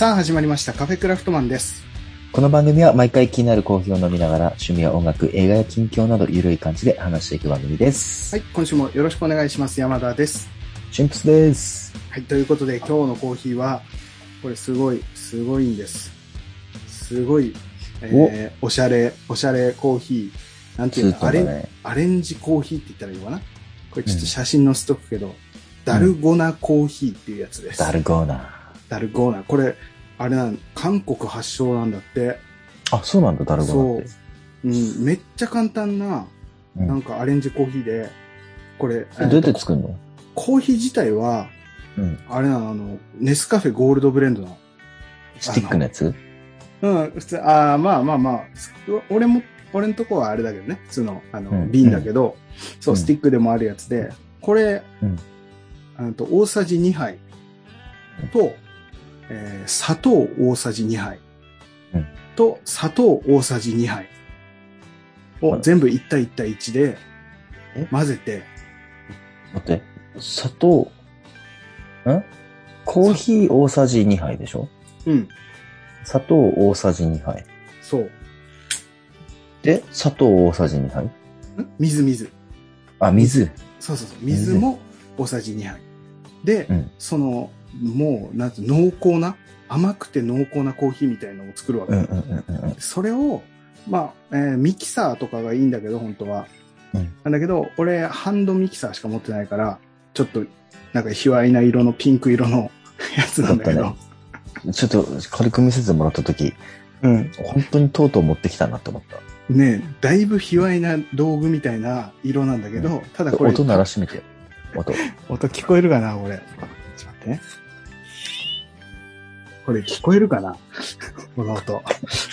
さあ始まりましたカフェクラフトマンです。 この番組は毎回気になるコーヒーを飲みながら趣味や音楽、映画や近況などゆるい感じで話していく番組です。 はい、今週もよろしくお願いします。山田です。 シンプスです。 はい、ということで今日のコーヒーはこれすごいんです。すごい、おしゃれコーヒーなんていうの、アレンジコーヒーって言ったらいいのかな。これちょっと写真載せとくけど、ダルゴナコーヒーっていうやつです。 ダルゴーナ。 これあれ韓国発祥なんだって。 あ、そうなんだ、ダルゴナって。 そう。めっちゃ簡単な、なんかアレンジコーヒーで、これ。 どうやって作るの？ コーヒー自体は、あれネスカフェゴールドブレンドの。 スティックのやつ？ 普通、まあ。俺のとこはあれだけどね。普通の、瓶だけど、そう、スティックでもあるやつで、これ、大さじ2杯と、砂糖大さじ2杯と砂糖大さじ2杯を全部1対1対1で混ぜて。 待って、砂糖、コーヒー大さじ2杯でしょ？砂糖大さじ2杯。 そう。 で、砂糖大さじ2杯？ 水。 あ、水。 そう。水も大さじ2杯。で、もう、なんて濃厚な、甘くて濃厚なコーヒーみたいなのを作るわけ。それを、ミキサーとかがいいんだけど、本当は。なんだけど、俺、ハンドミキサーしか持ってないから、ちょっと、なんか、卑猥な色のピンク色のやつなんだけど。 ちょっと、軽く見せてもらったとき、本当にとうとう持ってきたなって思った。 ねえ、だいぶ卑猥な道具みたいな色なんだけど、ただこれ。 音鳴らしてみてよ。 音聞こえるかな、これ。ちょっと待ってね。これ聞こえるかなこの音。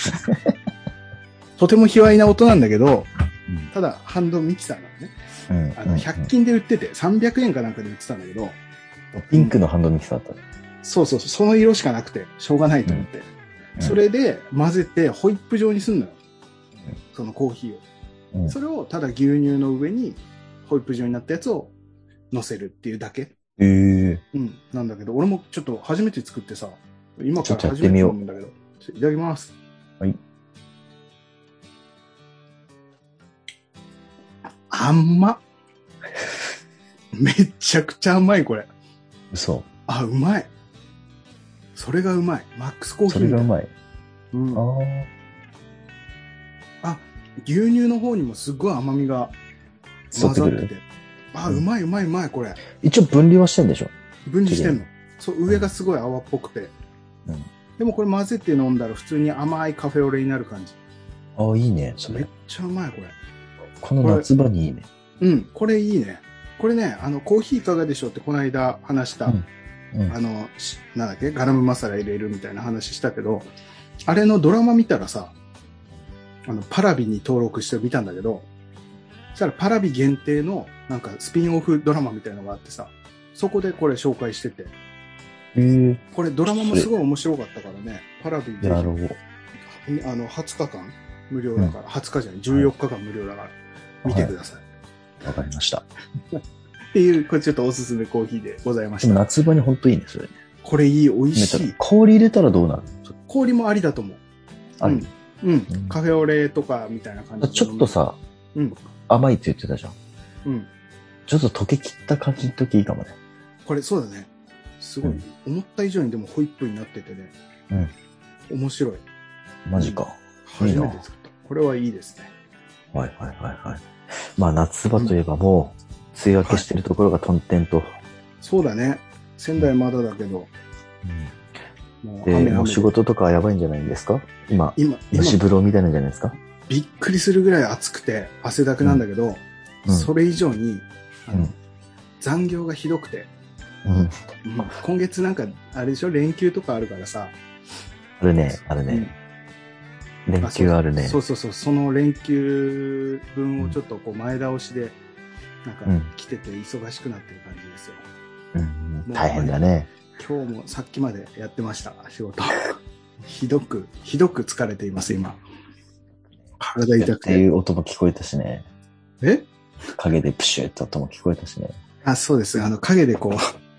とても卑猥な音なんだけど、ただハンドミキサーなのね。100均で売ってて、300円かなんかで売ってたんだけど。 ピンクのハンドミキサーだった。 そう、その色しかなくて、しょうがないと思って。それで混ぜてホイップ状にすんのよ。そのコーヒーを。それをただ牛乳の上にホイップ状になったやつを乗せるっていうだけ。なんだけど、俺もちょっと初めて作ってさ、今から初めて飲むんだけど、いただきます。 はい。 甘っ。めちゃくちゃ甘い、これ。 嘘。 うまい。それがうまい。マックスコーヒー。 それがうまい。 牛乳の方にもすっごい甘みが混ざってて。うまい、これ。一応分離はしてんでしょ？ 分離してんの。そう、上がすごい泡っぽくて。でもこれ混ぜて飲んだら普通に甘いカフェオレになる感じ。 いいね、それ。 めっちゃうまい、これ。 この夏場にいいね。 これいいね。これね、コーヒーいかがでしょうってこの間話した、なんだっけ、ガラムマサラ入れるみたいな話したけど、あれのドラマ見たらさ、パラビに登録して見たんだけど、そしたらパラビ限定のなんかスピンオフドラマみたいなのがあってさ、そこでこれ紹介してて、これドラマもすごい面白かったからね、パラビで20日間無料だから、20日じゃない、14日間無料だから見てください。 わかりました。 っていう、これちょっとおすすめコーヒーでございました。 でも夏場にほんといいね、それ。 これいい、美味しい。 氷入れたらどうなる？ 氷もありだと思う。カフェオレとかみたいな感じ。 ちょっとさ、甘いって言ってたじゃん。ちょっと溶けきった感じの時いいかもね。 これそうだね。すごい、思った以上にでもホイップになっててね。面白い。 マジか。 初めて作った。これはいいですね。 はい。夏場といえばもう、梅雨明けしてるところがトンテンと。 そうだね。仙台まだだけど。 もう仕事とかやばいんじゃないんですか？今蒸し風呂みたいなんじゃないですか？ びっくりするぐらい暑くて汗だくなんだけど、それ以上に、残業がひどくて、今月なんかあれでしょ、連休とかあるからさ。 あるね。連休あるね。 そう、その連休分をちょっとこう前倒しで、なんか来てて忙しくなってる感じですよ。 大変だね。 今日もさっきまでやってました、仕事。ひどく疲れています、今。体痛くて。 っていう音も聞こえたしね。 影でプシューって音も聞こえたしね。 そうです。影でこう、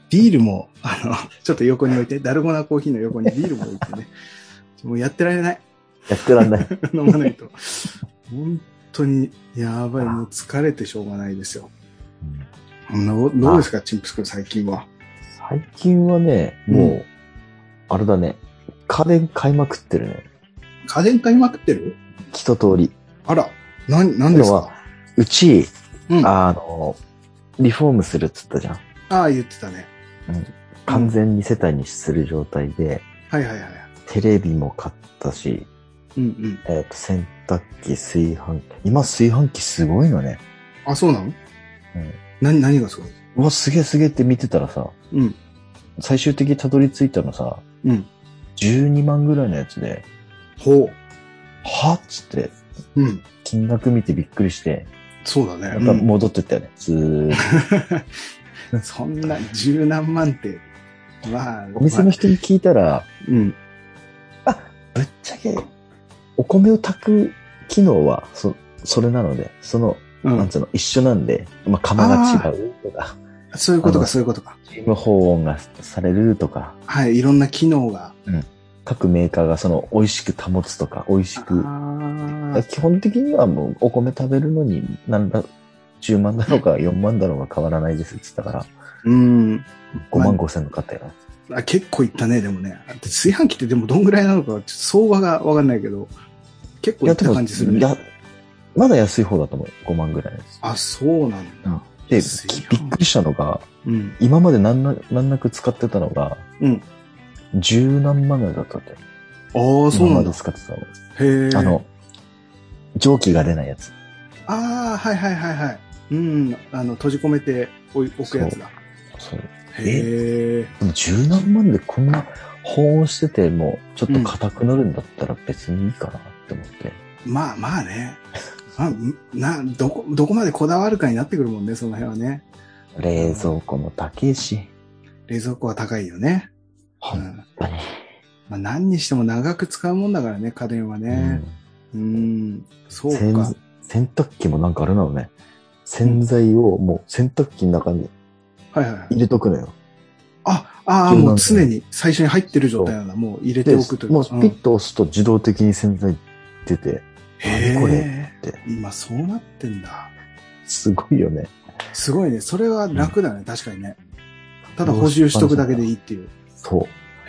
ビールも、ちょっと横に置いて、ダルゴナコーヒーの横にビールも置いてね。もうやってられない。 やってらんない。 飲まないと。本当に、やばい、もう疲れてしょうがないですよ。どうですか、チンプス君、最近は。 最近はね、もう、あれだね。家電買いまくってるね。 家電買いまくってる？ 一通り。 あら、なんですか？ うち、 うん、 リフォームするっつったじゃん。 ああ、言ってたね。 完全に世帯にする状態で、 はいはいはい。 テレビも買ったし、洗濯機、炊飯器。今炊飯器すごいのね。 あ、そうなの？何がすごい？ うわ、すげえすげえって見てたらさ、最終的にたどり着いたのさ、12万ぐらいのやつで、はっつって、金額見てびっくりして、 そうだね。 また戻ってったよね、ずーっと。そんな十何万って、まあ。 お店の人に聞いたら、ぶっちゃけ、お米を炊く機能は、それなので、なんつうの、一緒なんで、釜が違うとか。 そういうことか、そういうことか。 チーム保温がされるとか。 はい、いろんな機能が。 各メーカーが美味しく保つとか、美味しく。基本的にはもうお米食べるのに、10万だろうか4万だろうが変わらないですって言ったから。5万5千の買ったよ。 結構いったね、でもね。炊飯器ってでもどんぐらいなのか、相場がわかんないけど、結構いった感じするね。 まだ安い方だと思う。5万ぐらいです。 あ、そうなんだ。 で、びっくりしたのが、今まで難なく使ってたのが、十何万円だったって。 ああ、そうなんだ。 今まで使ってたの。へえ。蒸気が出ないやつ。 ああ、はいはいはいはい。閉じ込めて置くやつだ。 そう。 へえ。 十何万でこんな保温してても、ちょっと硬くなるんだったら別にいいかなって思って。 まあね。どこまでこだわるかになってくるもんね、その辺はね。 冷蔵庫も高いし。 冷蔵庫は高いよね。 本当に。 何にしても長く使うもんだからね、家電はね。そうか。 洗濯機もなんかあれなのね。洗剤をもう洗濯機の中に入れとくのよ。 もう常に最初に入ってる状態なんだ。もう入れておくというか。 もうピッと押すと自動的に洗剤出て。 これって。今そうなってんだ。 すごいよね。 すごいね。それは楽だね。確かにね。ただ補充しとくだけでいいっていう。 そう。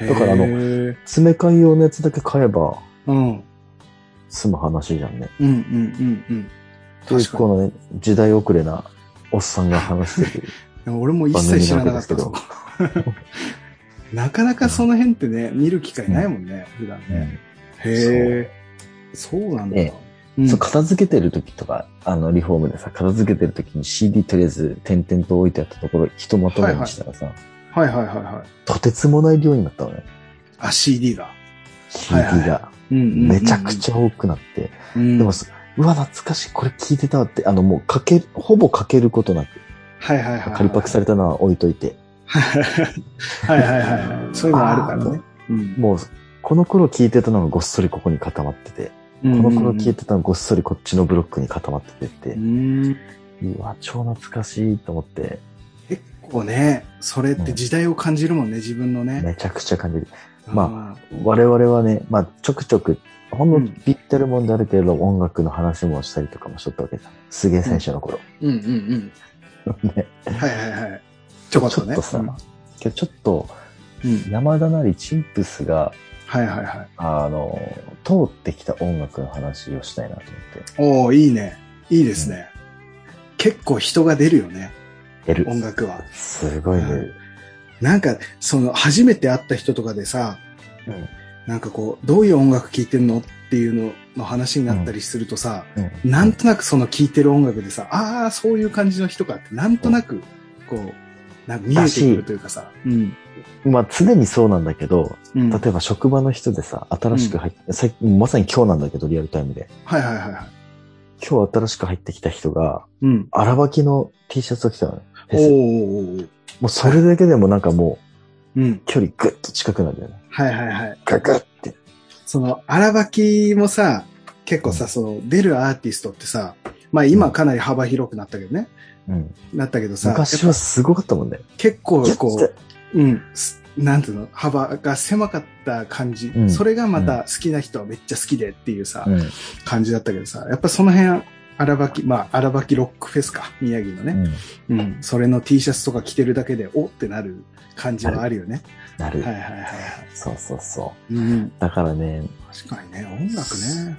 だから詰め替え用のやつだけ買えば、済む話じゃんね。確かに。このね、時代遅れなおっさんが話してる。 でも俺も一切知らなかったけど。なかなかその辺ってね、見る機会ないもんね、普段ね。へえ。そうなんだ。 片付けてる時とか、リフォームでさ、片付けてる時に CD とりあえず点々と置いてあったところ、ひとまとめにしたらさ、とてつもない量になったのね。 CD が。 CD が。めちゃくちゃ多くなって。でも、うわ、懐かしい、これ聞いてたって、もうほぼかけることなく。仮パクされたのは置いといて。 そういうのあるからね。 もう、この頃聞いてたのがごっそりここに固まってて。この頃聞いてたのごっそりこっちのブロックに固まってて。うわ、超懐かしいと思って。 結構ね、それって時代を感じるもんね、自分のね。 めちゃくちゃ感じる。まあ、我々はね、ちょくちょく、ほんのぴったりもんであるけれど、音楽の話もしたりとかもしとったわけさ。すげえ最初の頃。ね。 ちょっとね。 ちょっと、山田なりチンプスが、通ってきた音楽の話をしたいなと思って。 いいね。いいですね。結構人が出るよね。 出る。 音楽は。 すごい出る。 なんか、初めて会った人とかでさ、なんかこう、どういう音楽聴いてんのっていうの話になったりするとさ、なんとなくその聴いてる音楽でさ、そういう感じの人かって、なんとなく、こう、なんか見えてくるというかさ。 常にそうなんだけど、例えば職場の人でさ、新しく入って、まさに今日なんだけど、リアルタイムで。今日新しく入ってきた人が、荒履きの T シャツを着たの。もうそれだけでもなんかもう、距離ぐっと近くなるよね。ガガって。 荒履きもさ、結構さ、出るアーティストってさ、今かなり幅広くなったけどね。なったけどさ。 昔はすごかったもんね。 結構こう、 うん。なんていうの、幅が狭かった感じ。うん、それがまた好きな人はめっちゃ好きでっていうさ、感じだったけどさ、やっぱその辺、荒垣ロックフェスか、宮城のね。それの T シャツとか着てるだけで、おってなる感じはあるよね。 なる。 はいはいはい。 そうそうそう。だからね。 確かにね、音楽ね。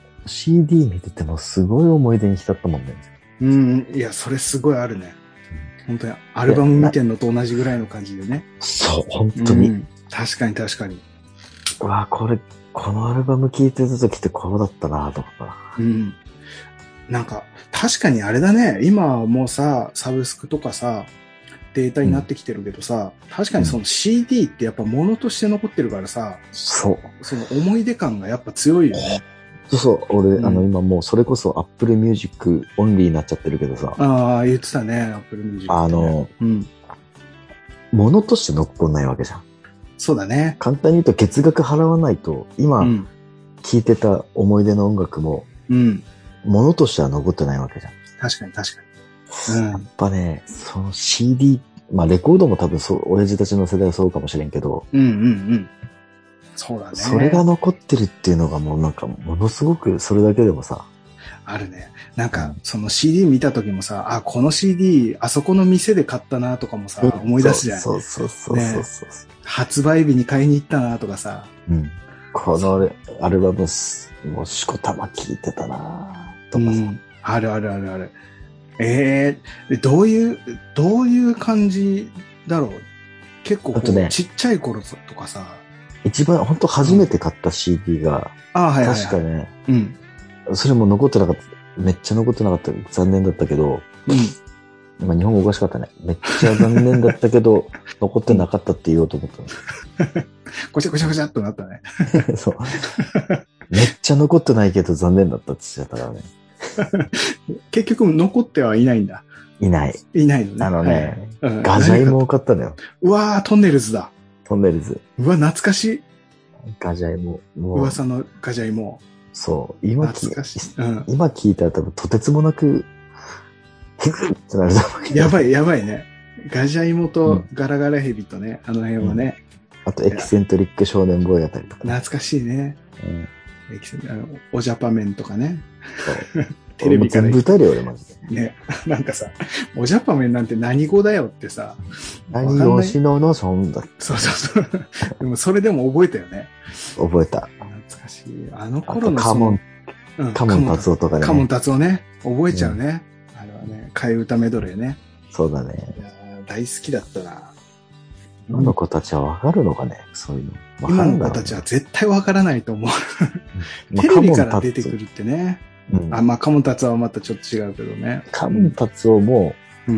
CD 見ててもすごい思い出に浸ったもんね。 いや、それすごいあるね。本当に、アルバム見てんのと同じぐらいの感じでね。 そう、本当に。 確かに確かに。 うわぁ、このアルバム聴いてた時ってこうだったなぁとか。 なんか、確かにあれだね。今はもうさ、サブスクとかさ、データになってきてるけどさ、確かにその CD ってやっぱ物として残ってるからさ、 そう。 その思い出感がやっぱ強いよね。 そう。俺、今もうそれこそ Apple Music オンリーになっちゃってるけどさ。 ああ、言ってたね、Apple Music、ね。 物として残んないわけじゃん。 そうだね。 簡単に言うと月額払わないと、今、聴いてた思い出の音楽も、物としては残ってないわけじゃん。 確かに確かに。やっぱね、その CD、まあレコードも多分そう、親父たちの世代はそうかもしれんけど、 そうだね。 それが残ってるっていうのがもうなんか、ものすごくそれだけでもさ。 あるね。なんか、その CD 見た時もさ、あ、この CD、あそこの店で買ったなとかもさ、思い出すじゃん。 そう。 発売日に買いに行ったなとかさ。 このアルバム、もうしこたま聴いてたなとかさ。 ある。どういう感じだろう。結構ちっちゃい頃とかさ。 一番、本当初めて買った CD が、確かね、それも残ってなかった、めっちゃ残ってなかった、残念だったけど、今日本語おかしかったね。めっちゃ残念だったけど、残ってなかったって言おうと思ったの。 ごちゃっとなったね。 そう。めっちゃ残ってないけど残念だったって言っちゃったからね。 結局残ってはいないんだ。 いない。 いないのね。ガジャイモを買ったのよ。 うわー、トンネルズだ。 トンネルズ。 うわ、懐かしい。 ガジャイモ。 噂のガジャイモ。 そう。今聞いたら多分とてつもなく、ってなると思う。 やばいね。ガジャイモとガラガラヘビとね、あの辺はね。 あとエキセントリック少年ボーイあたりとか、 懐かしいね。おジャパメンとかね。テレビから。 全部歌えるよ、俺マジで。 ね。なんかさ、おジャパメンなんて何語だよってさ。 何をしののそんだ。 そう。でもそれでも覚えたよね。 覚えた。 懐かしい。あの頃のカモン達夫とかね。 カモン達夫ね。覚えちゃうね。あれはね、替え歌メドレーね。 そうだね。 いや大好きだったな。 今の子たちはわかるのかね、そういうの。 今の子たちは絶対わからないと思う。テレビから出てくるってね。カモン達夫はまたちょっと違うけどね。 カモン達夫も、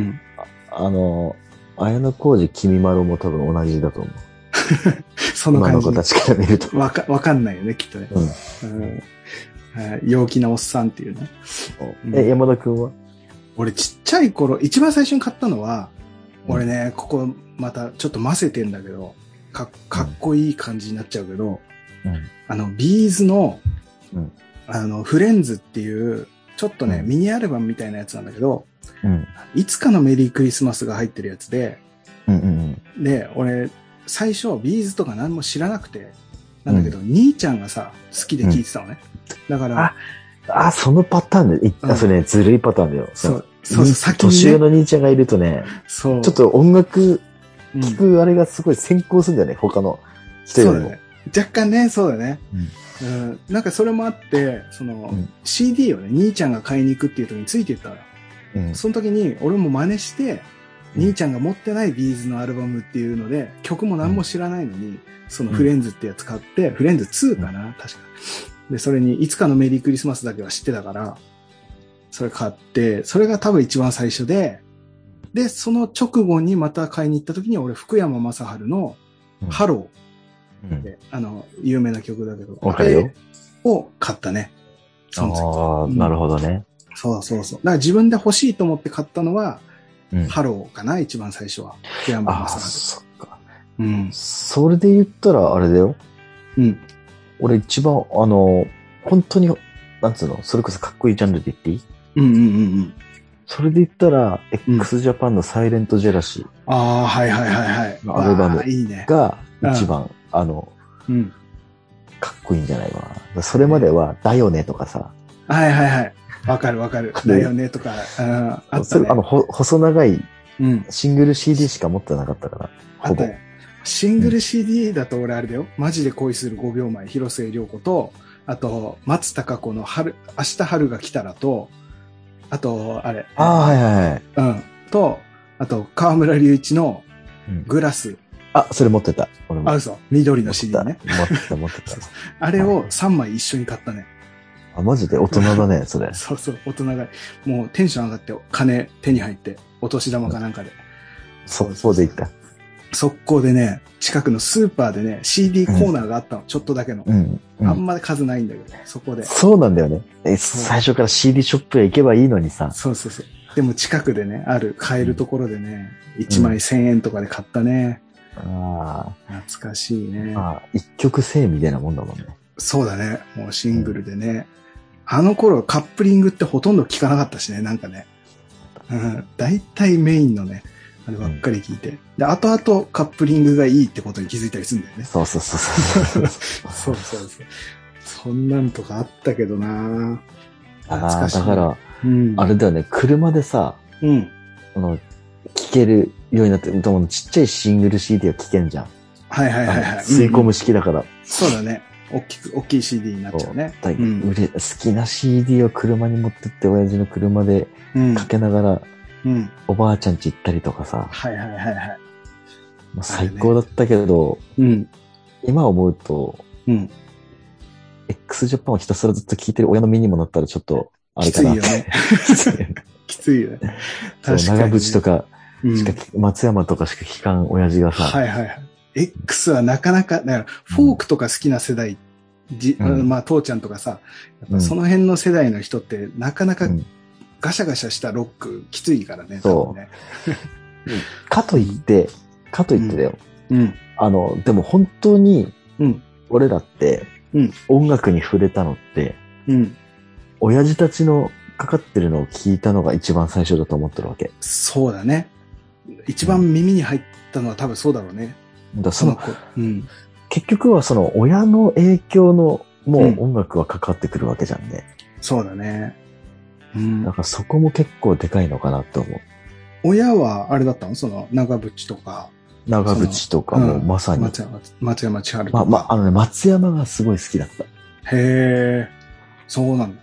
綾小路きみまろも多分同じだと思う。 その感じ。 今の子たちから見ると。 わかんないよね、きっとね。陽気なおっさんっていうね。 山田くんは？ 俺ちっちゃい頃、一番最初に買ったのは、俺ね、ここまたちょっと混ぜてんだけど、かっこいい感じになっちゃうけど、ビーズの、フレンズっていう、ちょっとね、ミニアルバムみたいなやつなんだけど、いつかのメリークリスマスが入ってるやつで、で、俺、最初ビーズとか何も知らなくて、なんだけど、兄ちゃんがさ、好きで聴いてたのね。だから、 そのパターンで、それね、ずるいパターンだよ。 そう、 先に、年上の兄ちゃんがいるとね、ちょっと音楽、聴くあれがすごい先行するんだよね、他の人よりも。 若干ね、そうだね。なんかそれもあって、CD をね、兄ちゃんが買いに行くっていう時についてったのよ。その時に、俺も真似して、兄ちゃんが持ってないビーズのアルバムっていうので、曲も何も知らないのに、そのフレンズってやつ買って、フレンズ2かな、確か。で、それに、いつかのメリークリスマスだけは知ってたから、それ買って、それが多分一番最初で、で、その直後にまた買いに行った時に、俺、福山雅治の、ハローで、有名な曲だけど、 わかるよ。 を買ったね。 なるほどね。 そう。だから自分で欲しいと思って買ったのは、ハローかな、一番最初は。福山雅治。 そっか。それで言ったら、あれだよ。俺一番、本当に、なんつうの、それこそかっこいいジャンルで言っていい？ それで言ったら、x ジャパンのサイレントジェラシー。 ああ、はいはいはいはい。 アルバムが一番、 うん。 かっこいいんじゃないかな。それまでは、だよねとかさ。 はいはいはい。わかるわかる。だよねとか、あったね。 細長い、シングル CD しか持ってなかったから、ほぼ。 シングル CD だと俺あれだよ。マジで恋する5秒前、広末涼子と、あと、松たか子の明日春が来たらと、あと、あれ。 はいはいはい。 うん。と、あと、河村隆一のグラス。 それ持ってた。 俺も。嘘。緑の CD ね。 持ってた。 あれを3枚一緒に買ったね。 マジで大人だね、それ。 そうそう、大人が。もうテンション上がって金手に入って、お年玉かなんかで。 速攻で行った。 速攻でね、近くのスーパーでね、CD コーナーがあったの、ちょっとだけの。あんまり数ないんだけど、そこで。 そうなんだよね。最初から CD ショップへ行けばいいのにさ。 そうそうそう。でも近くでね、買えるところでね、1枚1000円とかで買ったね。懐かしいね。 一曲1000みたいなもんだもんね。 そうだね。もうシングルでね。あの頃カップリングってほとんど聞かなかったしね、なんかね。大体メインのね、あればっかり聞いて。で、後々カップリングがいいってことに気づいたりするんだよね。 そうそうそうそう。 そうそうそう。そんなんとかあったけどな懐かしい。だから、あれだよね、車でさ、聴けるようになって、ちっちゃいシングル CD は聴けんじゃん。 はいはいはいはい。 吸い込む式だから。 そうだね。大きい CD になっちゃうね。 好きな CD を車に持ってって、親父の車でかけながら、おばあちゃん家行ったりとかさ。 はいはいはいはい。 最高だったけど、今思うと、x ジャパンをひたすらずっと聴いてる親の身にもなったらちょっと、あれかな。 きついよね。きついよね。 長渕とか、松山とかしか聴かん親父がさ。 はいはいはい。X はなかなか、だからフォークとか好きな世代、まあ父ちゃんとかさ、その辺の世代の人ってなかなかガシャガシャしたロックきついからね。 そう。かといってだよ。でも本当に、俺らって、音楽に触れたのって、親父たちのかかってるのを聞いたのが一番最初だと思ってるわけ。 そうだね。一番耳に入ったのは多分そうだろうね。 結局はその親の影響のもう音楽はかかってくるわけじゃんね。 そうだね。 だからそこも結構でかいのかなと思う。 親はあれだったの？その長渕とか。 長渕とかもまさに。 松山千春とか。 松山がすごい好きだった。 へー。そうなんだ。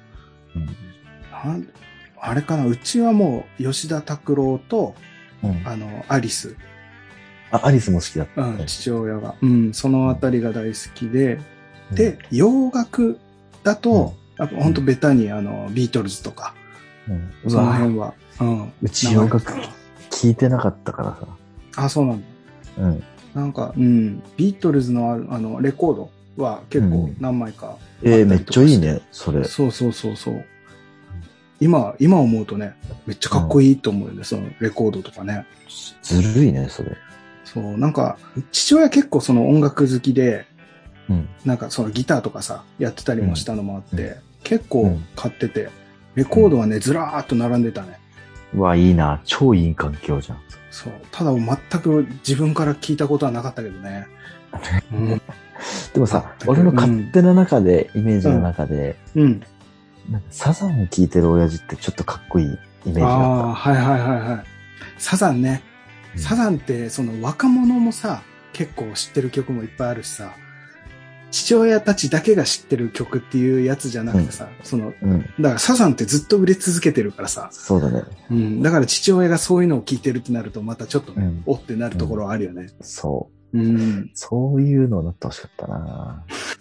あれかな、うちはもう吉田拓郎と、アリス。 アリスも好きだった。 父親が。そのあたりが大好きで。で、洋楽だと、ほんとベタにビートルズとか。その辺は。 うち洋楽聞いてなかったからさ。 そうなんだ。なんか、ビートルズのレコードは結構何枚か。 めっちゃいいね、それ。 そうそうそうそう。今思うとね、めっちゃかっこいいと思うよね、そのレコードとかね。 ずるいね、それ。 そう、なんか、父親結構その音楽好きで、なんかそのギターとかさ、やってたりもしたのもあって、結構買ってて、レコードはね、ずらーっと並んでたね。 いいな、超いい環境じゃん。 そう。ただ全く自分から聞いたことはなかったけどね。 でもさ、俺の勝手な中で、イメージの中で、なんかサザンを聴いてる親父ってちょっとかっこいいイメージだった。 はいはいはいはい。サザンね。サザンってその若者もさ、結構知ってる曲もいっぱいあるしさ、父親たちだけが知ってる曲っていうやつじゃなくてさ、だからサザンってずっと売れ続けてるからさ。 そうだね。 だから父親がそういうのを聞いてるってなるとまたちょっとね、おってなるところはあるよね。 そう。そういうのになってほしかったな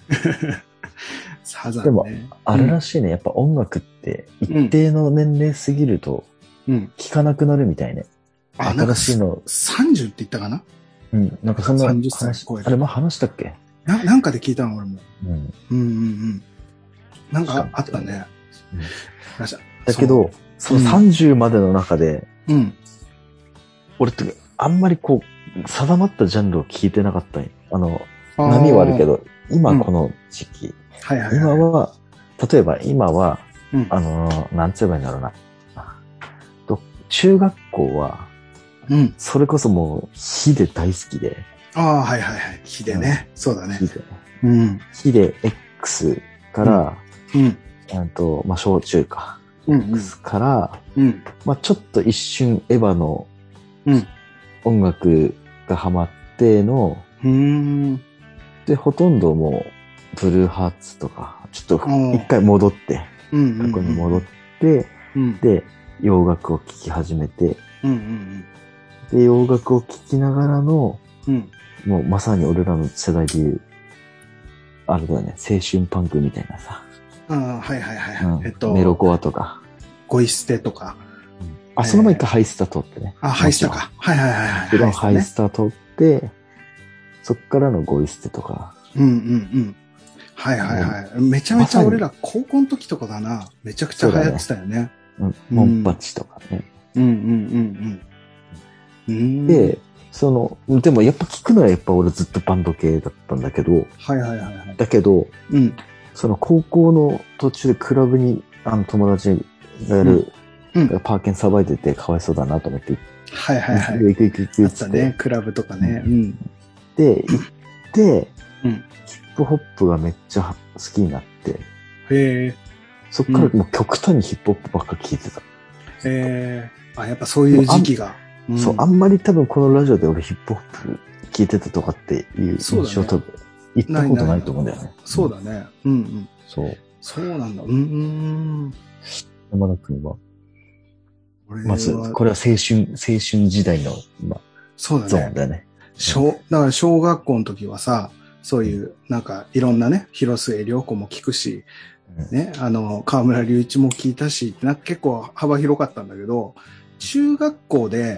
サザンね。 でも、あるらしいね。やっぱ音楽って一定の年齢過ぎると聴かなくなるみたいね。新しいの。 30って言ったかな？ なんかそんな 30歳超える。 あれも話したっけ？ なんかで聞いたの俺も。なんかあったね。 だけど、その30までの中で、俺ってあんまりこう、定まったジャンルを聞いてなかったんよ。波はあるけど、今この時期。今は、例えば今は、なんつえばいいんだろうな。どっ中学校は、 うん。 それこそもう、ヒデ大好きで。 ああ、はいはいはい。ヒデね。そうだね。 ヒデ。 うん。 ヒデ X から、 うん。 まあ、小中か。 うん。 X から、 うん。 まあ、ちょっと一瞬エヴァの、 うん。 音楽がハマっての、で、ほとんどもう、ブルーハーツとか、ちょっと一回戻って、過去に戻って、で、洋楽を聴き始めて、で、洋楽を聴きながらの、もうまさに俺らの世代でいう、あれだよね、青春パンクみたいなさ。 はいはいはい。 メロコアとか。 ゴイステとか。 その前一回ハイスタ通ってね。 ハイスタか。はいはいはい。 ハイスタ通って、そっからのゴイステとか。 はいはいはい。めちゃめちゃ俺ら高校の時とかだな。めちゃくちゃ流行ってたよね。 モンパチとかね。で、でもやっぱ聞くのはやっぱ俺ずっとバンド系だったんだけど。だけど、その高校の途中でクラブに友達がやる、パーケンさばいててかわいそうだなと思って。行くあったね、クラブとかね。 で、行って、ヒップホップがめっちゃ好きになって。そっからもう極端にヒップホップばっか聴いてた。 やっぱそういう時期が。 そう、あんまり多分このラジオで俺ヒップホップ聴いてたとかっていう印象多分言ったことないと思うんだよね。 そうだね。 そう。 そうなんだ。 山田くんはまず、これは青春時代の、 そうだね。 ゾーンだよね。 だから小学校の時はさ、そういう、なんかいろんなね、広末涼子も聞くし、ね、河村隆一も聞いたし、なんか結構幅広かったんだけど、中学校で、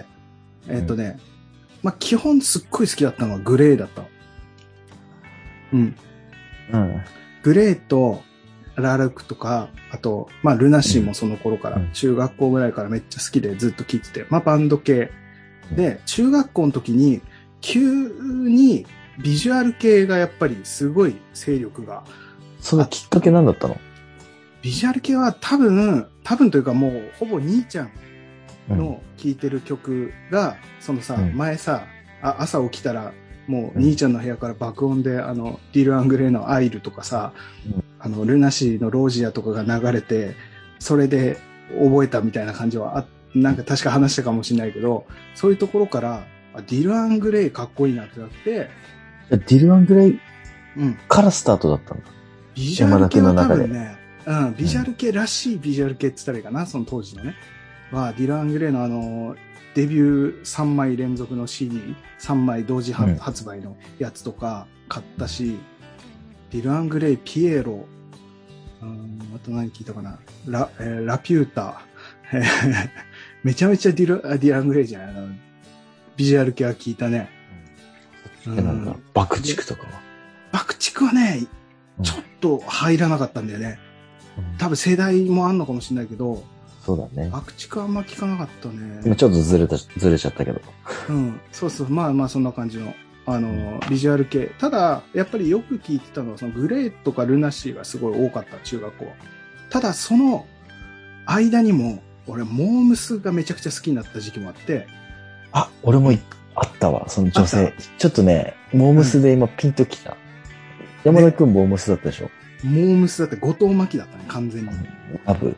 基本すっごい好きだったのはグレーだったの。グレーと、ラルクとか、あと、ルナシーもその頃から、中学校ぐらいからめっちゃ好きでずっと聴いてて、バンド系。で、中学校の時に、急にビジュアル系がやっぱりすごい勢力が。 そのきっかけ何だったの？ ビジュアル系は多分というかもうほぼ兄ちゃんの聴いてる曲が、前さ、朝起きたら、もう兄ちゃんの部屋から爆音でディル・アングレイのアイルとかさ、ルナシーのロージアとかが流れて、それで覚えたみたいな感じはなんか確か話したかもしれないけど、そういうところからディル・アングレイかっこいいなってなって、 ディル・アングレイからスタートだったんだ。 ビジュアル系は多分ね、ビジュアル系らしいビジュアル系って言ったらいいかな、その当時のね。ディル・アングレイのデビュー3枚連続の CD、3枚同時発売のやつとか買ったし、ディル・アングレイ、ピエロ、あと何聞いたかな、ラピュータ、めちゃめちゃディル・アングレイじゃないビジュアル系は聞いたね。 なんか、爆竹とかは爆竹はね、ちょっと入らなかったんだよね。多分世代もあんのかもしれないけど、 そうだね。 爆竹はあんま聞かなかったね。 今ちょっとずれちゃったけど。 そうそう。そんな感じの、ビジュアル系。ただ、やっぱりよく聞いてたのは、そのグレーとかルナシーがすごい多かった、中学校は。ただ、その間にも、俺、モームスがめちゃくちゃ好きになった時期もあって。 俺もあったわ、その女性。ちょっとね、モームスで今ピンときた。山田くんモームスだったでしょ？ モームスだって後藤真希だったね、完全に。 ラブ。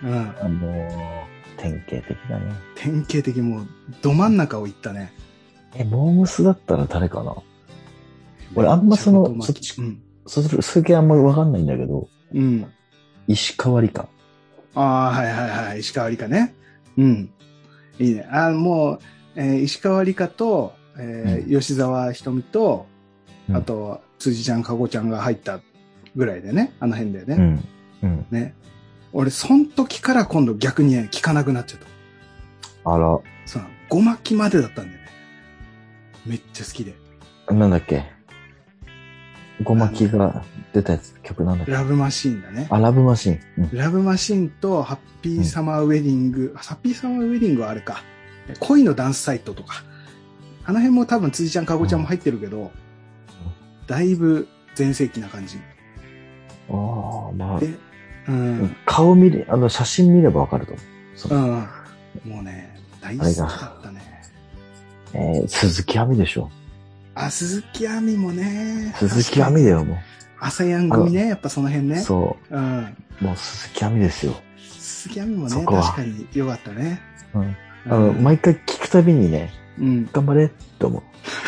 典型的だね。 典型的、もう、ど真ん中を行ったね。 モームスだったら誰かな？俺あんまそっち、そういう系あんまわかんないんだけど。石川理香。 はい。石川理香ね。いいね。もう、石川理香と、吉沢ひとみと、あと、辻ちゃん、かごちゃんが入ったぐらいでね、あの辺でね。ね。俺、その時から今度逆に聞かなくなっちゃった。 あら。 そう、ごまきまでだったんだよね。めっちゃ好きで。 なんだっけ？ごまきが出たやつ、曲なんだっけ？ ラブマシーンだね。 ラブマシーン。 ラブマシーンと、ハッピーサマーウェディング。ハッピーサマーウェディングはあれか。恋のダンスサイトとか。あの辺も多分辻ちゃん、かごちゃんも入ってるけど、だいぶ全盛期な感じ。 顔見れ、写真見ればわかると思う。 もうね、 大好きだったね。 鈴木亜美でしょ。 鈴木亜美もね。 鈴木亜美だよ、もう。 アサヤン組ね、やっぱその辺ね。 そう。うん。もう鈴木亜美ですよ。 鈴木亜美もね、確かに良かったね。 うん。毎回聞くたびにね、頑張れって思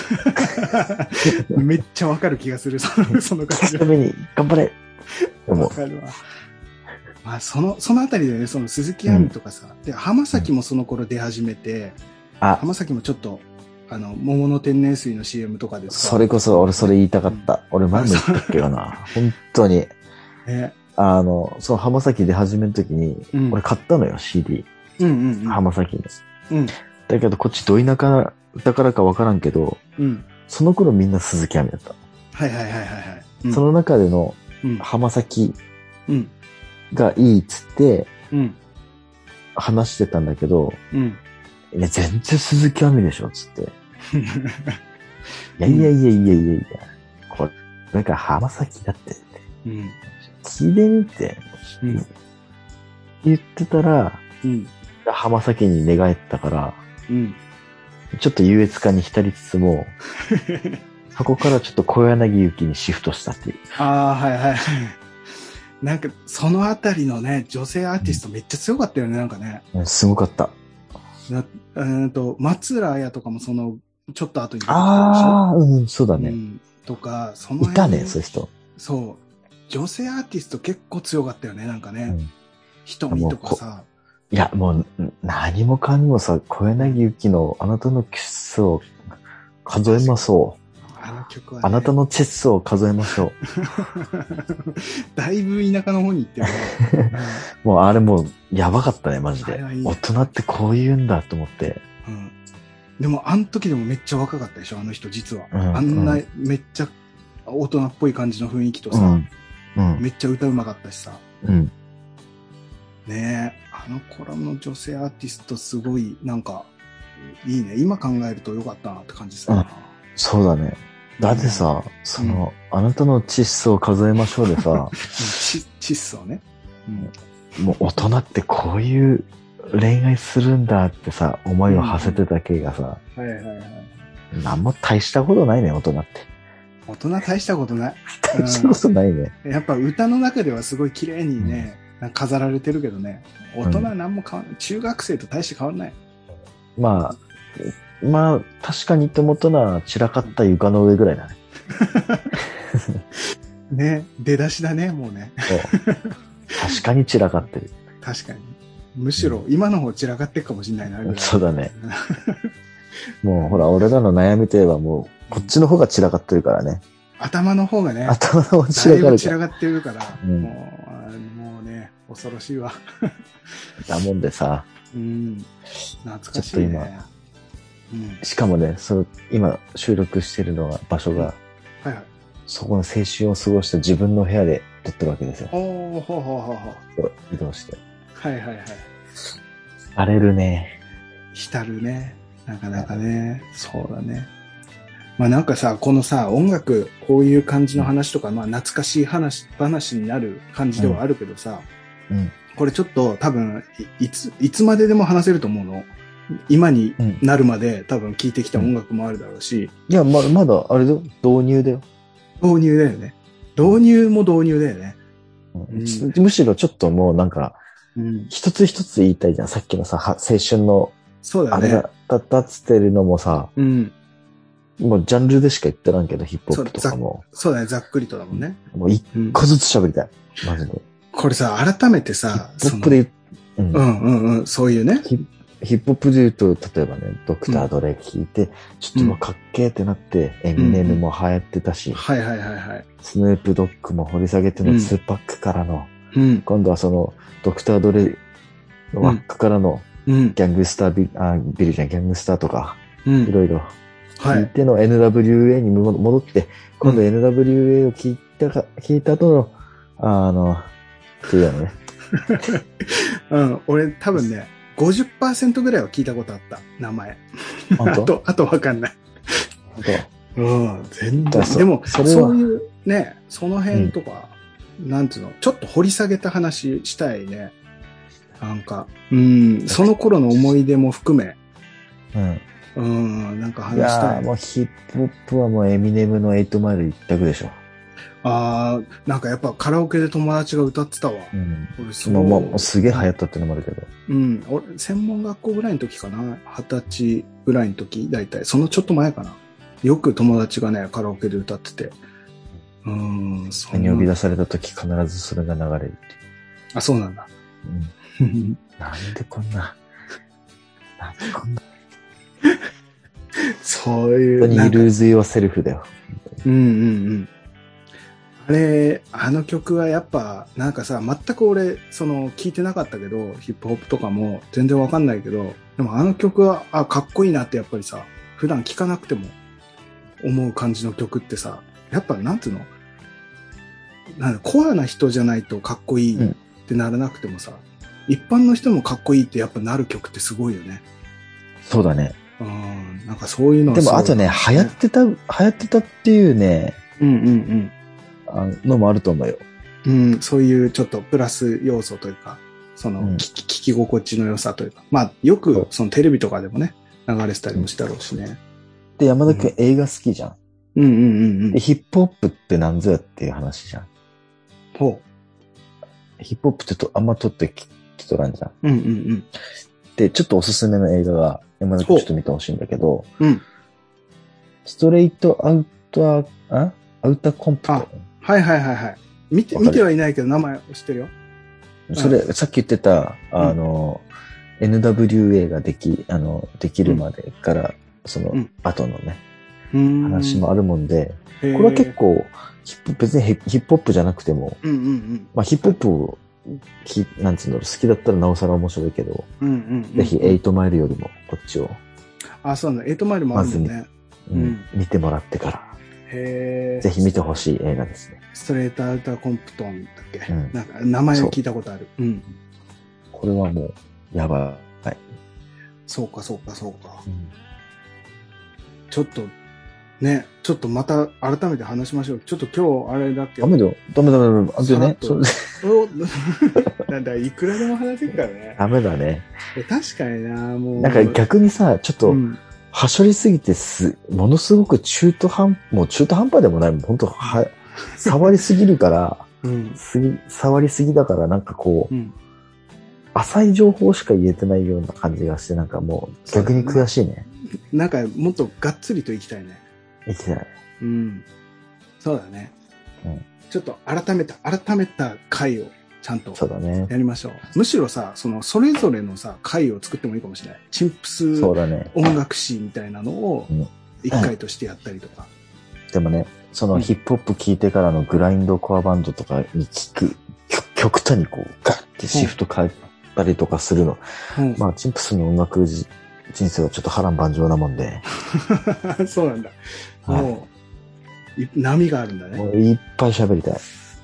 う。めっちゃわかる気がする、その感じ。 聞くたびに頑張れって思う。 わかるわ。まあ、そのあたりでね、その鈴木亜美とかさ、で、浜崎もその頃出始めて、浜崎もちょっと、桃の天然水の CM とかですか。 それこそ、俺それ言いたかった。俺前も言ったっけよな。本当に。その浜崎出始めの時に、俺買ったのよ、CD。浜崎の。だけど、こっちど田舎だからかわからんけど、その頃みんな鈴木亜美だった。その中での浜崎がいいっつって、話してたんだけど、いや、全然鈴木亜美でしょ、つって。いや、これ、なんか浜崎だって、聞いてみて、言ってたら、浜崎に寝返ったから、ちょっと優越感に浸りつつも、そこからちょっと小柳ゆきにシフトしたっていう。 なんか、そのあたりのね、女性アーティストめっちゃ強かったよね、なんかね。 すごかった。 松浦綾とかもその、ちょっと後に出てきたでしょ。そうだね。 とか、そのいたね、そういう人。 そう。女性アーティスト結構強かったよね、なんかね。瞳とかさ。 いや、もう、何もかにもさ、小柳ゆきのあなたのキスを数えましょう。 あの曲は、 あなたのチェスを数えましょう。 だいぶ田舎の方に行ってるね。 もうあれもう、やばかったね、マジで。大人ってこう言うんだと思って。 でも、あの時でもめっちゃ若かったでしょ、あの人、実は。あんな、めっちゃ大人っぽい感じの雰囲気とさ、めっちゃ歌うまかったしさ。ねえ、あの頃の女性アーティストすごい、なんか、いいね。今考えるとよかったなって感じするな。 そうだね。だってさ、あなたのチッ素を数えましょうでさ、 チッ素ね。 もう大人ってこういう恋愛するんだってさ、思いを馳せてた系がさ、なんも大したことないね、大人って。 大人大したことない。 大したことないね。 やっぱ歌の中ではすごい綺麗にね、飾られてるけどね、大人は何も変わんない。中学生と大して変わんない。 まあ、確かにって思ったのは散らかった床の上ぐらいだね。 ね、出だしだね、もうね。 確かに散らかってる。 確かに。むしろ今の方散らかってるかもしれないな、ぐらい。 そうだね。もうほら、俺らの悩みといえばもう、こっちの方が散らかってるからね。 頭の方がね。 頭の方が散らかるから。 散らかってるから、もうね、恐ろしいわ。 だもんでさ。 懐かしいね。ちょっと今、 しかもね、今収録してるのは場所が、そこの青春を過ごした自分の部屋で撮ってるわけですよ。移動して。荒れるね。 浸るね。なかなかね。そうだね。まあなんかさ、このさ、音楽、こういう感じの話とか、まあ懐かしい話になる感じではあるけどさ、これちょっと多分、いつまででも話せると思うの。今になるまで多分聴いてきた音楽もあるだろうし。 いや、まだ、あれだよ。導入だよ。 導入だよね。導入も導入だよね。 むしろちょっともうなんか、一つ一つ言いたいじゃん。さっきのさ、青春の、あれだったっつってるのもさ、もうジャンルでしか言ってないけど、ヒップホップとかも。 そうだね、ざっくりとだもんね。 もう一個ずつ喋りたい。マジで。 これさ、改めてさ、 ヒップホップで言う、そういうね。 ヒップホップで言うと、例えばね、ドクタードレ聞いて、ちょっとかっけーってなって、エミネムも流行ってたし、スヌープドッグも掘り下げての2パックからの、今度はその、ドクタードレのワックからの、ギャングスタービルじゃん、ギャングスターとか、いろいろ聞いての NWA に戻って、今度 NWA を聞いた後の、っていうのね。 俺多分ね、50% ぐらいは聞いたことあった、名前。あとわかんない。全然。でも、そういうね、その辺とか、なんつうの、ちょっと掘り下げた話したいね。なんか、その頃の思い出も含め、 うん。 なんか話したい。 いやもうヒップホップはもうエミネムの8マイル一択でしょ。 なんかやっぱカラオケで友達が歌ってたわ。 俺もうすげえ流行ったってのもあるけど。 俺、専門学校ぐらいの時かな。20歳ぐらいの時、だいたい。そのちょっと前かな。よく友達がね、カラオケで歌ってて。 呼び出された時必ずそれが流れるって。 そうなんだ。 なんでこんな。 そういう。 本当にルーズ・ヨーセルフだよ。 あの曲はやっぱ、なんかさ、全く俺、聞いてなかったけど、ヒップホップとかも全然わかんないけど、でもあの曲は、かっこいいなってやっぱりさ、普段聴かなくても思う感じの曲ってさ、やっぱなんていうの？コアな人じゃないとかっこいいってならなくてもさ、一般の人もかっこいいってやっぱなる曲ってすごいよね。 そうだね。 なんかそういうのでもあとね、流行ってたっていうね、のもあると思うよ。 そういうちょっとプラス要素というか、聞き心地の良さというか、まあよくテレビとかでもね、流れてたりもしたろうしね。 で、山田くん映画好きじゃん。で、ヒップホップって何ぞやっていう話じゃん。ヒップホップってあんま撮ってきとらんじゃん。で、ちょっとおすすめの映画が、山田くんちょっと見てほしいんだけど、ストレートアウタコンプト。 はい。見てはいないけど名前知ってるよ。 それ、さっき言ってた、NWA ができるまでから、その後のね、話もあるもんで、これは結構、別にヒップホップじゃなくても、まあヒップホップをなんつうの、好きだったらなおさら面白いけど、ぜひ8マイルよりもこっちを。 そうなんだ。8マイルもあるもんね。 見てもらってから。ぜひ見てほしい映画ですね。 ストレートアウターコンプトンだっけ、なんか名前を聞いたことある。 これはもう、やばい。 そうか。ちょっとまた改めて話しましょう。ちょっと今日あれだっけ。 ダメ。あとね。 なんだ、いくらでも話せるからね。 ダメだね。 確かにな、もう。 なんか逆にさ、ちょっと、はしょりすぎてものすごく中途半端でもないもん。本当触りすぎるから、触りすぎだからなんかこう、浅い情報しか言えてないような感じがして、なんかもう逆に悔しいね。 なんかもっとがっつりと行きたいね。 行きたい。 そうだね。ちょっと改めた回をちゃんとやりましょう。むしろさ、それぞれのさ、回を作ってもいいかもしれない。チンプス音楽誌みたいなのを一回としてやったりとか。 でもね、ヒップホップ聴いてからのグラインドコアバンドとかに聞く、極端にこう、ガッてシフト変えたりとかするの。まあ、チンプスの音楽人生はちょっと波乱万丈なもんで。 そうなんだ。もう、波があるんだね。 もういっぱい喋りたい。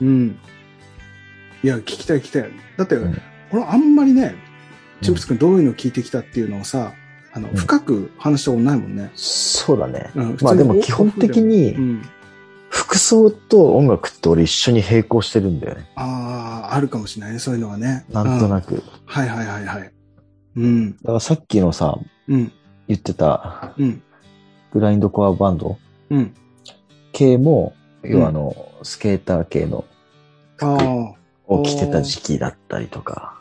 いや、聞きたい。だって、これあんまりね、チンプス君どういうの聞いてきたっていうのをさ、深く話したことないもんね。 そうだね。まあでも基本的に、服装と音楽って俺一緒に並行してるんだよね。 あるかもしれないね、そういうのはね。 なんとなく。 はい。 だからさっきのさ、言ってた、グラインドコアバンド系も、要はスケーター系の服を着てた時期だったりとか、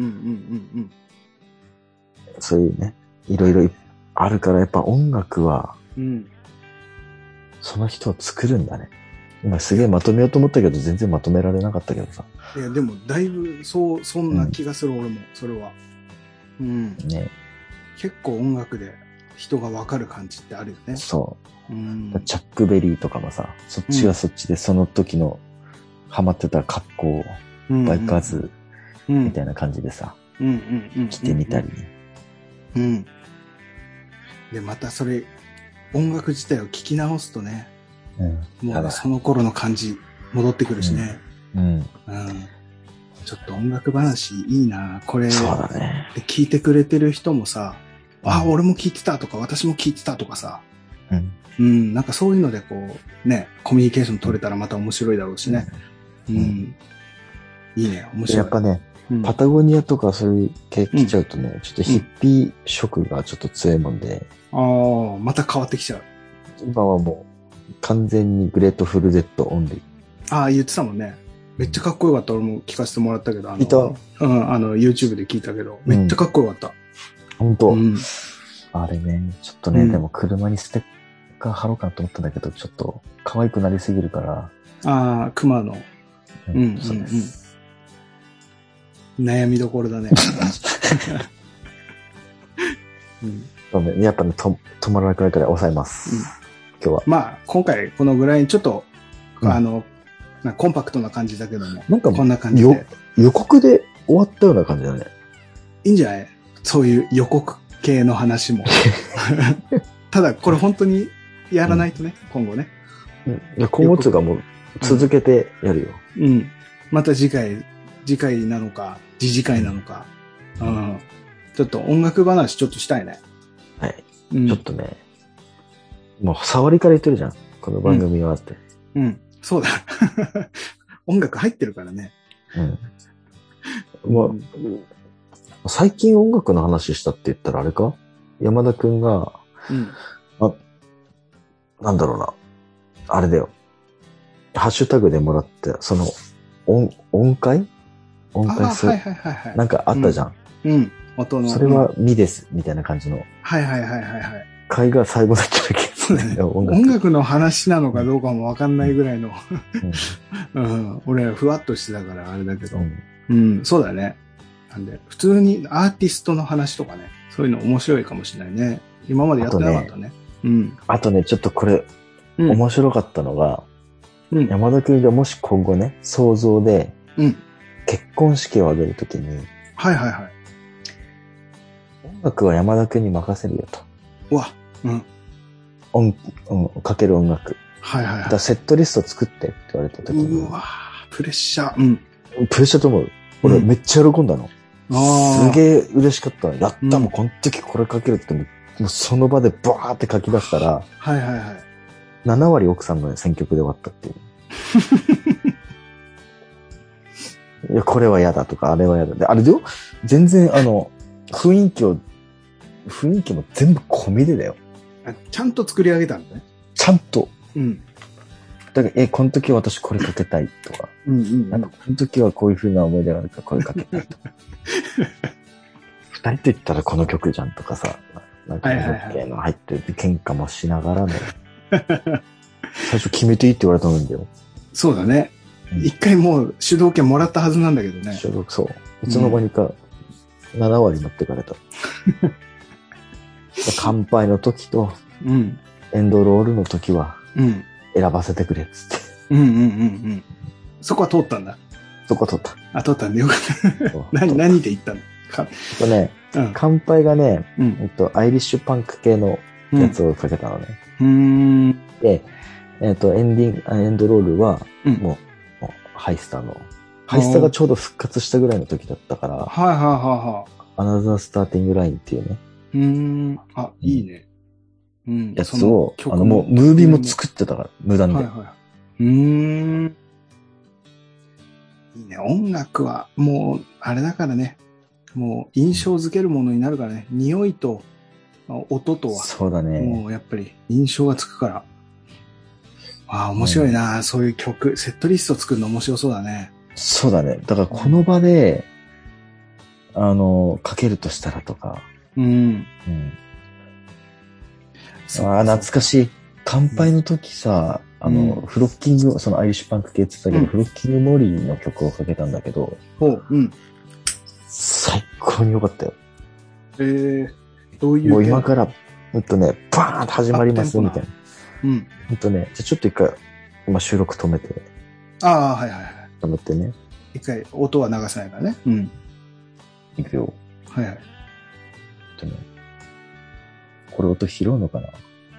そういうね、いろいろあるからやっぱ音楽は、その人を作るんだね。今すげえまとめようと思ったけど全然まとめられなかったけどさ。 いやでもだいぶそんな気がする、俺もそれは。ね。結構音楽で人が分かる感じってあるよね。 そう。チャックベリーとかもさ、そっちはそっちでその時のハマってた格好、バイカーズみたいな感じでさ、着てみたり。 で、またそれ、音楽自体を聞き直すとね、もうその頃の感じ戻ってくるしね。ちょっと音楽話いいな、これ。 そうだね。 で、聞いてくれてる人もさ、俺も聞いてたとか、私も聞いてたとかさ、なんかそういうのでこう、ね、コミュニケーション取れたらまた面白いだろうしね。いいね、面白い。 やっぱね、 パタゴニアとかそういう系来ちゃうとね、ちょっとヒッピー色がちょっと強いもんで。 ああ、また変わってきちゃう。 今はもう完全にグレートフルデッドオンリー。 ああ、言ってたもんね。めっちゃかっこよかった。俺も聞かせてもらったけど。 聞いた？ YouTube で聞いたけど、めっちゃかっこよかった。 本当、あれね、ちょっとね、でも車にステッカー貼ろうかなと思ったんだけど、ちょっと可愛くなりすぎるから。 ああ、熊の。そうです。悩みどころだね。 やっぱね、止まらなくなるから抑えます。今日は。 まあ、今回このぐらいにちょっと、コンパクトな感じだけども。 なんか、 こんな感じで。 予告で終わったような感じだね。 いいんじゃない？そういう予告系の話も。ただ、これ本当にやらないとね、今後ね。 今後つうかもう続けてやるよ。 また次回なのか、次回なのか。ちょっと音楽話ちょっとしたいね。 はい。ちょっとね、もう触りから言ってるじゃん。この番組はって。 そうだ。音楽入ってるからね。 もう、最近音楽の話したって言ったらあれか？山田くんが、なんだろうな。あれだよ。ハッシュタグでもらって、その、音階する。なんかあったじゃん。 音の。 それはミです、みたいな感じの。会が最後だっただけ。 そうだね。音楽の話なのかどうかもわかんないぐらいの。俺はふわっとしてたからあれだけど。そうだね。なんで、普通にアーティストの話とかね、そういうの面白いかもしれないね。今までやってなかったね。 あとね、ちょっとこれ、面白かったのが、山田くんがもし今後ね、想像で、結婚式を挙げるときに、音楽は山田くんに任せるよと。かける音楽。だセットリスト作ってって言われたときに。 プレッシャー。 プレッシャーと思う。俺めっちゃ喜んだの。すげえ嬉しかったの。やったもん、この時これかけるってもうその場でバーって書き出したら、7割奥さんの選曲で終わったっていう。いや、これは嫌だとか、あれは嫌だ。で、あれだよ。全然雰囲気も全部込みでだよ。 ちゃんと作り上げたんだね。 ちゃんと。だから、この時は私これかけたいとか。なんかこの時はこういう風な思い出があるからこれかけたいとか。二人と言ったらこの曲じゃんとかさ。なんか系の入ってて喧嘩もしながらね。最初決めていいって言われたんだよ。そうだね。一回もう主導権もらったはずなんだけどね。そう。いつの間にか7割持ってかれた。乾杯の時と、エンドロールの時は、選ばせてくれっつって。そこは通ったんだ。そこは通った。通ったんでよかった。何で言ったの乾杯がね、アイリッシュパンク系のやつをかけたのね。で、エンドロールは、もう、ハイスターの。ハイスターがちょうど復活したぐらいの時だったから、アナザースターティングラインっていうね。いいね。やつを、もう、ムービーも作ってたから、無断で。いいね。音楽は、もう、あれだからね。もう、印象づけるものになるからね。匂いと、音とは。そうだね。もう、やっぱり、印象がつくから。面白いな、そういう曲。セットリスト作るの面白そうだね。そうだね。だから、この場で、かけるとしたらとか。懐かしい。乾杯の時さ、フロッキング、そのアイリッシュパンク系って言ってたけど、フロッキングモリーの曲をかけたんだけど、最高に良かったよ。どういうもう今から、バーンと始まりますみたいな。じゃあちょっと一回、今収録止めて。止めてね。一回、音は流さないからね。いくよ。これ音拾うのかな？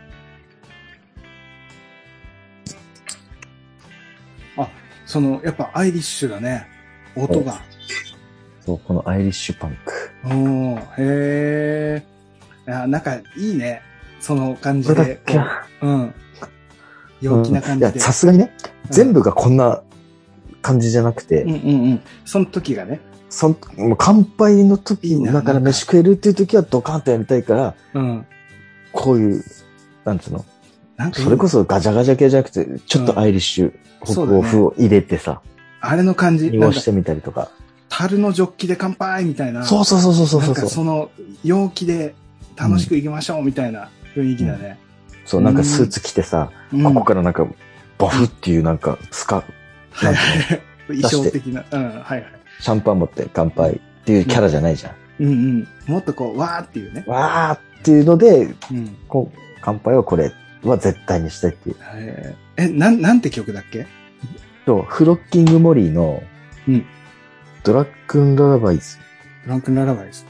やっぱアイリッシュだね。音が。そう、このアイリッシュパンク。へー。なんかいいね。その感じで。陽気な感じで。さすがにね、全部がこんな感じじゃなくて。その時がね。 もう乾杯の時、だから飯食えるっていう時はドカンとやりたいから、うん、こういう、なんつうの、なんかそれこそガチャガチャ系じゃなくて、ちょっとアイリッシュ、北欧風を入れてさ、 あれの感じ。 濁してみたりとか。 樽のジョッキで乾杯みたいな。 そう。なんかその陽気で楽しく行きましょうみたいな雰囲気だね。 そう、なんかスーツ着てさ、ここからなんか、バフっていうなんか、 はいはい。衣装的な。はいはい。 シャンパン持って乾杯っていうキャラじゃないじゃん。もっとこう、わーっていうね。 わーっていうので、こう、乾杯はこれは絶対にしたいっていう。 なんて曲だっけ？ フロッキングモリーの、ドラックンララバイズ。 ドランクンララバイズ。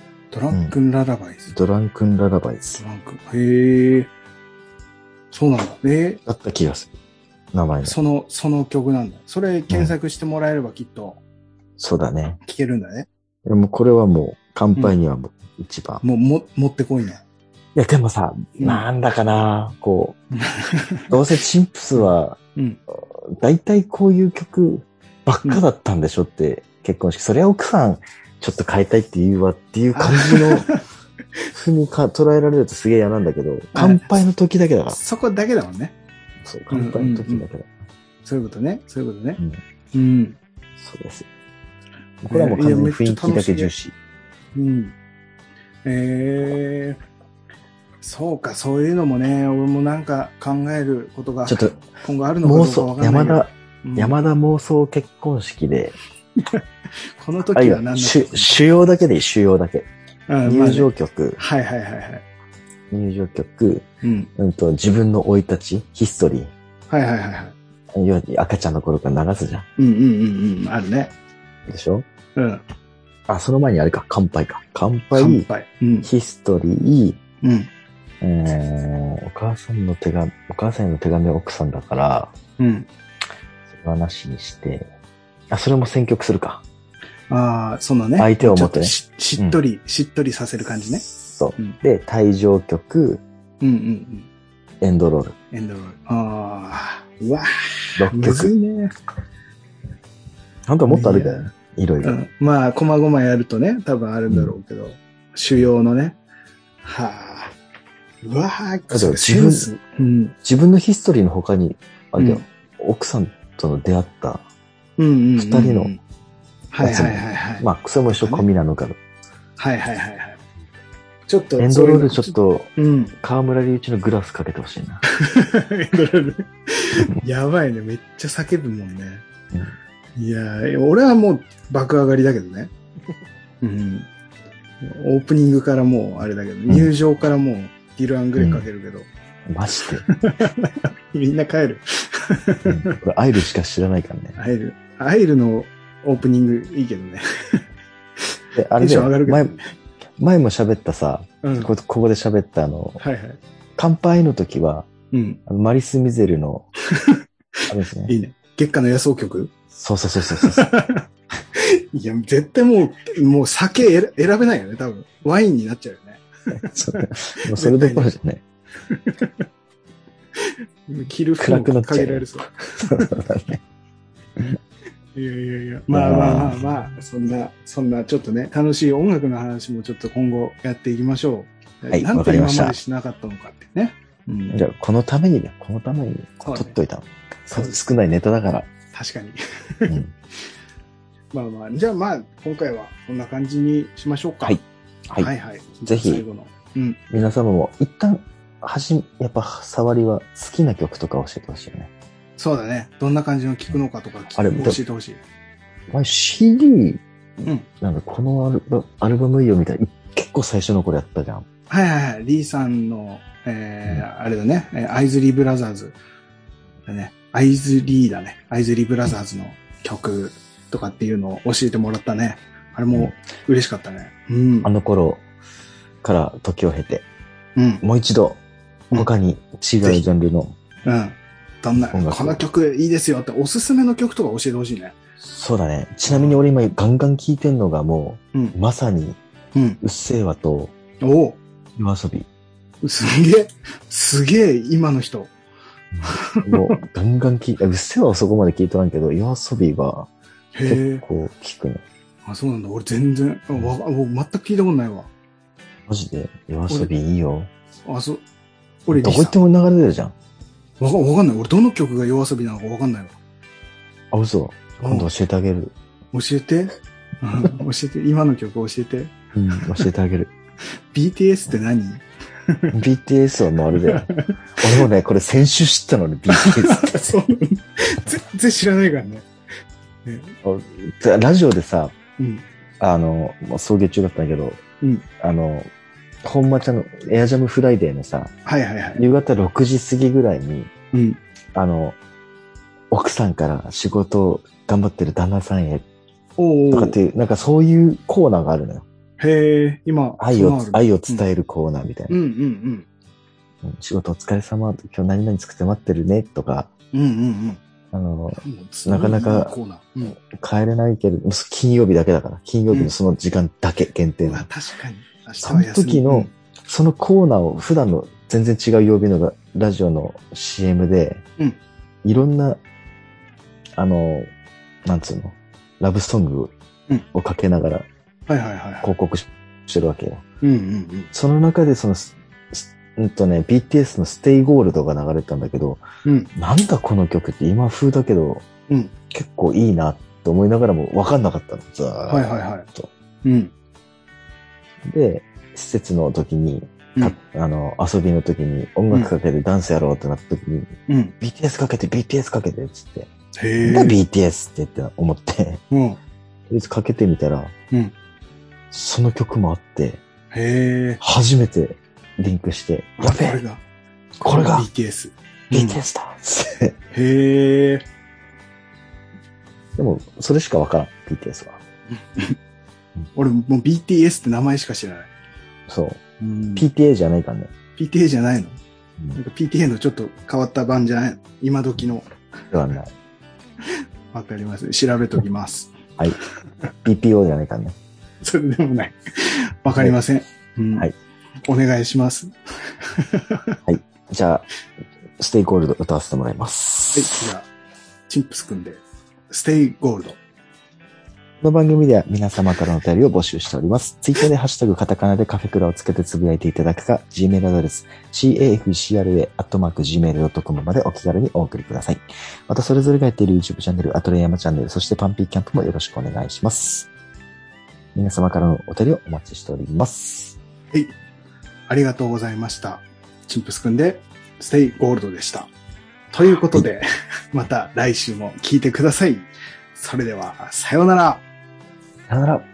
へえ。そうなんだ。 だった気がする。名前その曲なんだ。それ検索してもらえればきっと。 そうだね。 聞けるんだね。 でもこれはもう、乾杯にはもう一番。 持ってこいね。 いや、でもさ、なんだかな、こう、どうせチンプスは、大体こういう曲ばっかだったんでしょって、結婚式。それは奥さん、ちょっと変えたいって言うわっていう感じの、ふうに捉えられるとすげえ嫌なんだけど、乾杯の時だけだから。 そこだけだもんね。 そう、乾杯の時だけだ。 そういうことね。そうです。 これはもう完全に雰囲気だけ重視。 そうか、そういうのもね、俺もなんか考えることがちょっと今後あるのかどうかわかんないけど。 山田妄想結婚式で、 この時は何だっけ？ 主要だけでいい、主要だけ。入場曲。 はい。 入場曲、自分の生い立ち、ヒストリー。 はい。 赤ちゃんの頃から流すじゃん。 あるね。 でしょ？その前にあれか、乾杯か。乾杯、ヒストリー、お母さんへの手紙は奥さんだから、それはなしにして、それも選曲するか。 そのね。 相手を思ってね。 しっとりさせる感じね。 そう。で、退場曲、エンドロール。 うわ 6曲。 むずいね。 本当はもっとあるからね。いろいろ。 まあ、こまごまやるとね、多分あるんだろうけど、主要のね。うわ自分のヒストリーの他に、あれだよ、奥さんとの出会った二人の、まあ、それも一緒込みなのかな。 ちょっと。 エンドロールちょっと、河村隆一のグラスかけてほしいな。 エンドロール。やばいね。めっちゃ叫ぶもんね。いや、俺はもう爆上がりだけどね。オープニングからもうあれだけど、入場からもうディル・アングレかけるけど。 マジで。 みんな帰る。 これアイルしか知らないからね。 アイルのオープニングいいけどね。 あれで前も喋ったさ、ここで喋った乾杯の時は、マリス・ミゼルの、あれですね。 いいね。月下の野草曲？ そう。 いや、絶対もう酒選べないよね、多分。ワインになっちゃうよね。 もうそれどころじゃない。 着る服も限られそう。そうだね。いや。まあ、そんなちょっとね、楽しい音楽の話もちょっと今後やっていきましょう。 はい、 なんで今までしなかったのかってね。 じゃあ、このために取っといたの。少ないネタだから。 確かに。まあ、じゃあ今回はこんな感じにしましょうか。はい。 ぜひ、皆様も一旦、やっぱ触りは好きな曲とか教えてほしいよね。 そうだね。どんな感じの聴くのかとか教えてほしい。 CD、なんかこのアルバムいいよみたいな、結構最初の頃やったじゃん。 リーさんの、あれだね、アイズリーブラザーズだね。アイズリーブラザーズの曲とかっていうのを教えてもらったね。あれも嬉しかったね。 あの頃から時を経て、もう一度他に違うジャンルの、 どんな、この曲いいですよっておすすめの曲とか教えてほしいね。 そうだね。ちなみに俺今ガンガン聴いてんのがもう、まさに、うっせぇわと、夜遊び。すげえ、今の人。もう、ガンガン聴いて、うっせぇわはそこまで聴いとらんけど、夜遊びは、結構聴くね。 あ、そうなんだ。俺全然、全く聞いたことないわ。 マジで夜遊びいいよ。 あ、そう。俺、 どこ行っても流れてるじゃん。 わかんない。俺どの曲が夜遊びなのかわかんないわ。 あ、嘘。今度教えてあげる。 教えて。教えて。今の曲教えて。 うん、教えてあげる。 BTS って何？ BTS はもうあれだよ。俺もね、これ先週知ったのね、BTS って。 そう。全然知らないからね。 ラジオでさ、 うん、 もう送迎中だったんだけど、 うん、 本間ちゃんのエアジャムフライデーのさ、 はいはいはい。 夕方6時過ぎぐらいに、 うん、 奥さんから仕事を頑張ってる旦那さんへ、 とかっていう、なんかそういうコーナーがあるのよ。 へえ、今、 愛を伝えるコーナーみたいな。仕事お疲れ様、今日何々作って待ってるね、とか、なかなか帰れないけれど、金曜日だけだから、金曜日のその時間だけ限定なの。 確かに。 その時の、そのコーナーを普段の全然違う曜日のラジオの CM で、いろんな、なんつうの、ラブソングをかけながら、広告してるわけよ。その中でBTS のステイゴールドが流れたんだけど、なんだこの曲って今風だけど、結構いいなって思いながらも分かんなかったの。ずーっと。で、施設の時に、遊びの時に音楽かけてダンスやろうってなった時に、BTS かけて、BTS かけてっつって、なんで BTS って思って、とりあえずかけてみたら、その曲もあって、初めてリンクして、やべえこれが BTS。 BTS だっつって。 へえ。 でも、それしかわからん、BTS は。 俺もう BTS って名前しか知らない。 そう。PTA じゃないからね。 PTA じゃないの？なんか PTA のちょっと変わった版じゃないの？今時の。 ではない。 わかります。調べときます。 はい。BPO じゃないからね。 それでもない。わかりません。はい。お願いします。 はい。じゃあ、ステイゴールド歌わせてもらいます。 はい。じゃあ、チンプスくんで、ステイゴールド。 この番組では皆様からのお便りを募集しております。ツイッターでハッシュタグカタカナでカフェクラをつけてつぶやいていただくか、Gmail アドレス、cafcra@gmail.com までお気軽にお送りください。またそれぞれがやっている YouTube チャンネル、アトレヤマチャンネル、そしてパンピーキャンプもよろしくお願いします。皆様からのお便りをお待ちしております。 はい。ありがとうございました。チンプスくんで、ステイゴールドでした。ということで、また来週も聞いてください。それでは、さようなら。 さようなら。